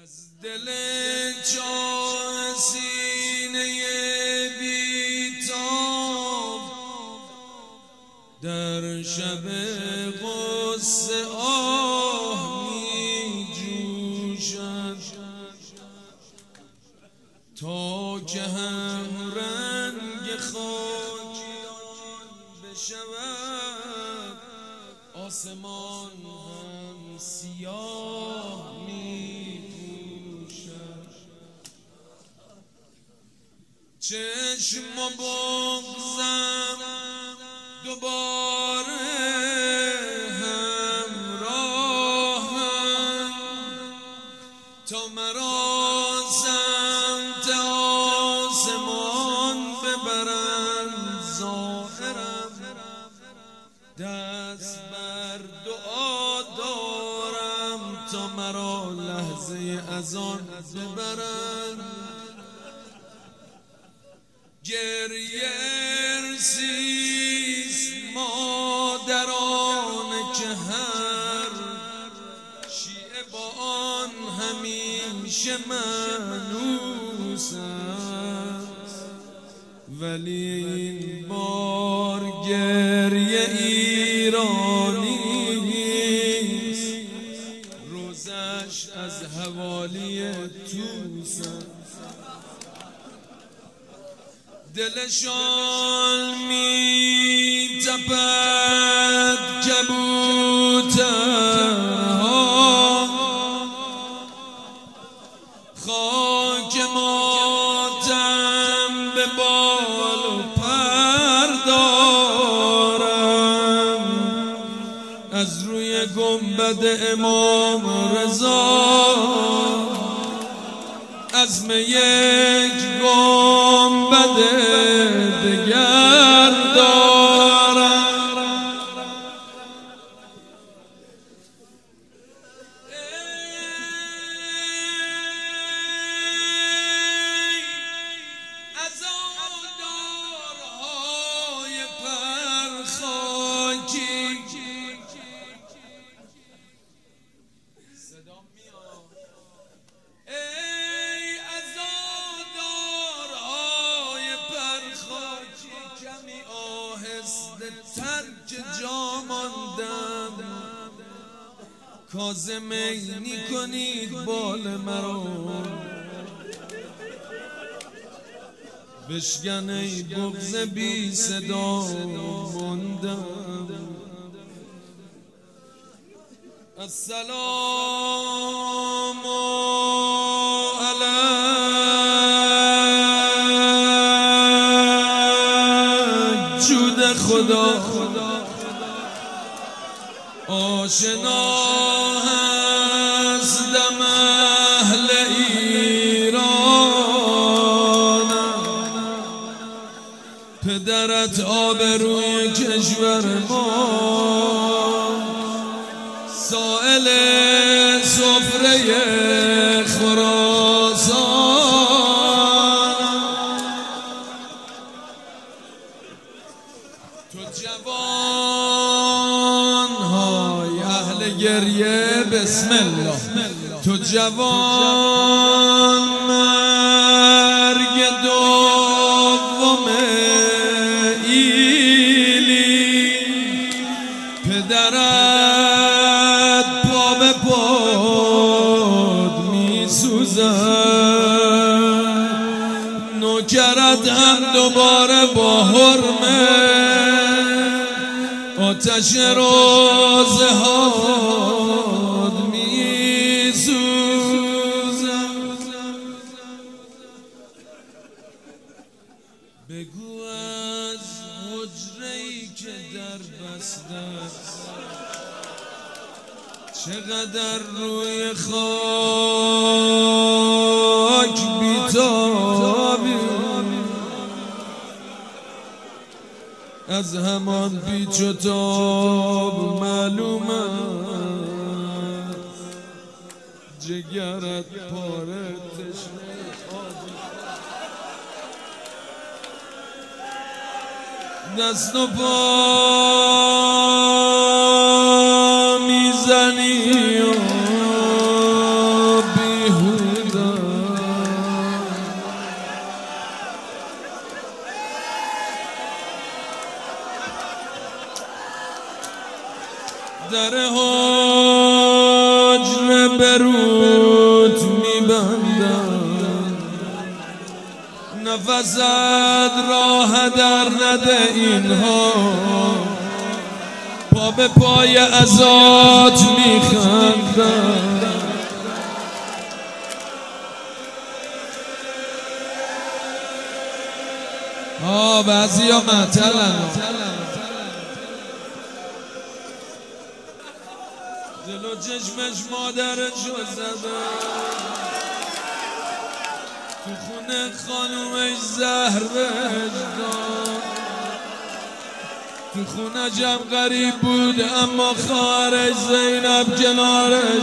از دل چاه سینه بیتاب در شب غصه آه می جوشد تا که هم رنگ خاکیان بشود آسمان هم سیاه می پوشد چشم و بغضم دوباره همراهم تا مرا سمت آسمان ببرند ظاهرم دست بر دعا دارم تا مرا لحظه اذان ببرند گریه ارسیست مادران که هر شیعه با آن همیشه مانوس است ولی این بار گریه ایرانیست روزش از حوالی توس است دلشان می تپد کبوترها خاک ماتم به بال و پر دارم از روی گنبد امام رضا عزم یک گنبد دگر دارم عزادارهای پرخاکی صدا میاد کمی آهسته تر که جا ماندم کاظمینی کنید بال مرا بشکن ای بغض بی صدا ماندم السلام خدا آشنا هستم اهل ایرانم پدرت آبروی کشور ما سائل سفره خراسان تو جوان های اهل گریه بسم الله تو جوان مرگ دوم ایلی پدرت پا به پاد می سوزد نوکرت هم دوباره با حرمه آتش روزهاد می سوزد بگو از حجره‌ای که در بسته است چقدر روی خاک بیتابی از همان پیچ و تاب معلوم است جگرت پاره تشنه آبی دست و پا میزنی و بیهوده روت میبندم، نفست راه در نده اینها، پا به پای ازات میخندم. بعضی ها معطلن، جلو چشمش مادرشو زدن، تو خونه خانومش زهر بهش داد. تو خونه جمع غریب بود اما خواهرش زینب کنارش،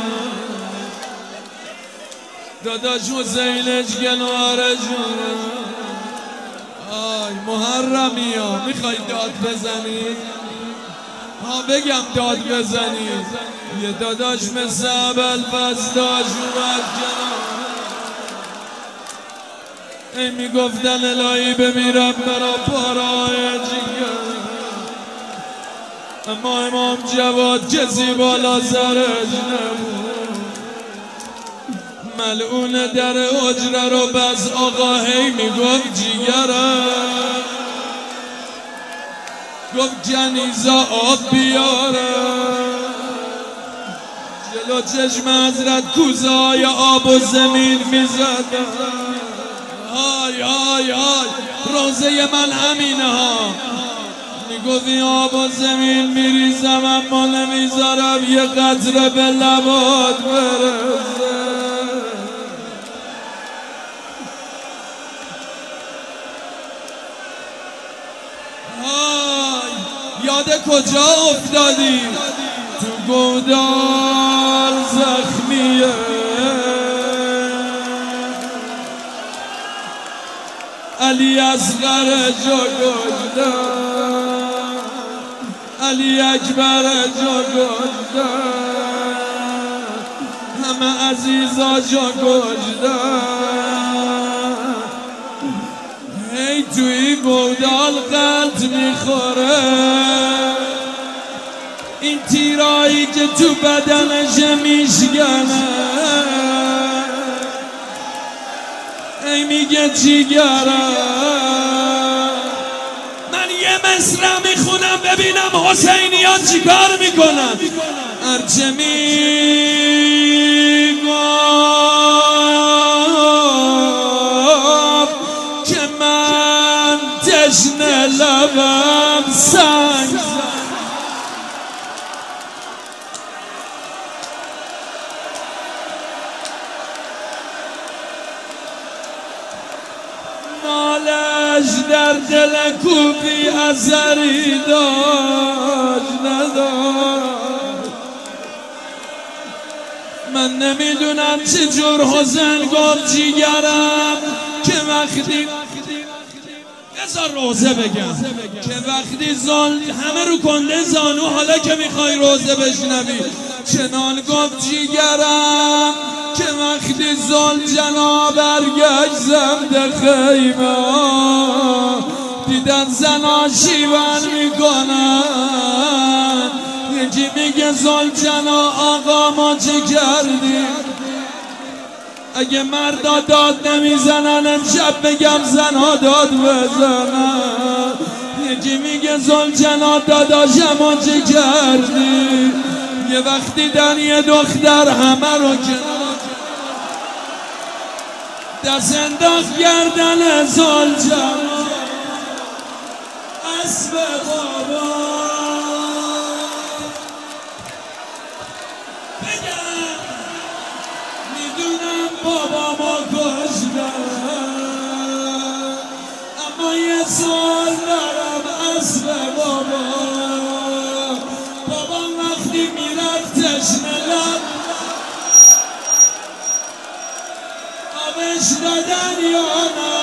داداش حسینش کنارش. آی محرمی ها میخوای داد بزنی؟ بگم داد بزنی. یه داداش مثل ابوالفضل داشت اومد کنار، ای میگفتن الهی بمیرم برا پارای جگر، اما امام جواد کسی بالا سرش نبود. ملعون در حجره رو بس آقا هی میگفت جیگرم، گفت جنیزا آب بیاره. جلو چشم حضرت کوزهای آب و زمین میزدن. آی آی آی روزه من همینه ها، میگفتی آب و زمین میریزم اما نمیذارم یه قطره به لبات برسه. یاد کجا افتادی؟ تو گودال زخمیه، علی اصغر جا گشته، علی اکبر جا گشته، همه عزیزا جا گشته. ای توی گودال قلط میخوره، این تیرایی که تو بدنش میشکنه. ای میگه جیگره، من یه مصرع میخونم ببینم حسینیان چی کار میکنن. هرچه میگفت که من تشنه لبم سنگ، نالش در دل کوفی اثری داشت نداشت. من نمیدونم چجور حسین گفت جیگرم که وقتی بذار روزه بگم که وقتی همه رو کنده زانو، حالا که میخوای روزه بشنوی چنان گفت جیگرم که وقتی زلجنا برگشت زمد خیمه، دیدن زنا شیون میکنن. یکی میگه زلجنا آقا ما چه کردیم؟ اگه مردا داد نمیزنن امشب بگم زنها داد بزنن. یکی میگه زلجنا داداشم ما چه کردی؟ یه وقتی دن یه دختر همه رو کنار دست انداخت گردن زلجنا، اسب بابا بگم میدونم بابا ما کشتن، اما یه سوال دارم اسب بابا. بابا وقتی میرفت تشنه لب آبش دادن یا نه؟